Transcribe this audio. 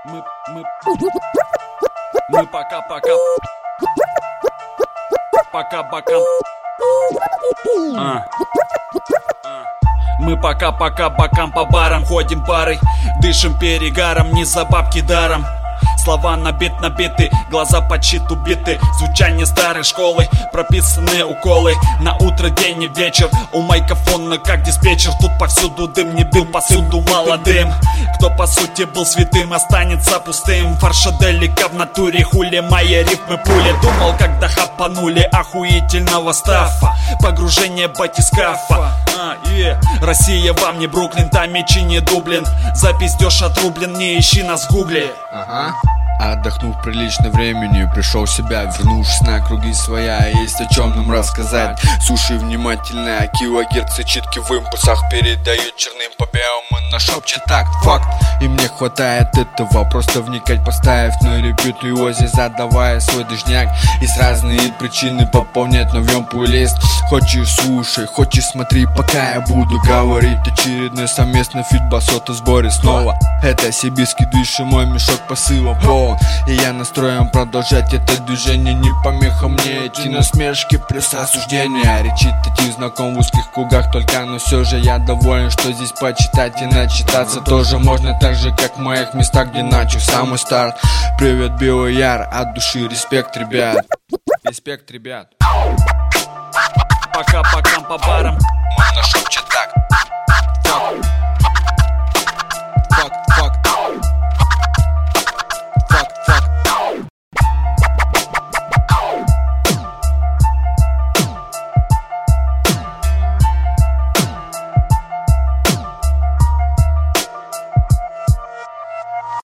Мы пока-пока. Пока-пока. Мы пока-пока бокам по барам ходим парой, дышим перегаром, не за бабки даром. Слова набиты, глаза под щит убиты. Звучание старой школы, прописанные уколы. На утро, день и вечер, у майкофона как диспетчер. Тут повсюду дым, не бил посуду молодым. Кто по сути был святым, останется пустым. Фаршаделика в натуре, хули мои рифмы пули. Думал, когда хапанули охуительного стафа. Погружение батискафа. Россия вам не Бруклин, там мечи не Дублин. За пиздеж отрублен, не ищи нас в гугле. Отдохнув прилично времени, пришел в себя, вернувшись на круги своя. Есть о чем нам рассказать. Слушай внимательно, килогерцы читки в импульсах передают черным по белому на шепчет так факт. И мне хватает этого, просто вникать поставив на репит и ози, задавая свой дожняк. Есть разные причины пополнять новьем плейлист. Хочешь слушай, хочешь смотри, пока я буду говорить. Очередной совместный фит басота сборе снова. Это сибирский движ и мой мешок посылом полон. И я настроен продолжать это движение. Не помеха мне эти насмешки плюс осуждения. Речитатив знаком в узких кругах только, но все же я доволен, что здесь почитать и начитаться тоже можно, так же как в моих местах, где начал самый старт. Привет, Белый Яр, от души респект, ребят. Респект, ребят. Пока-пока по барам. Мы на шопче.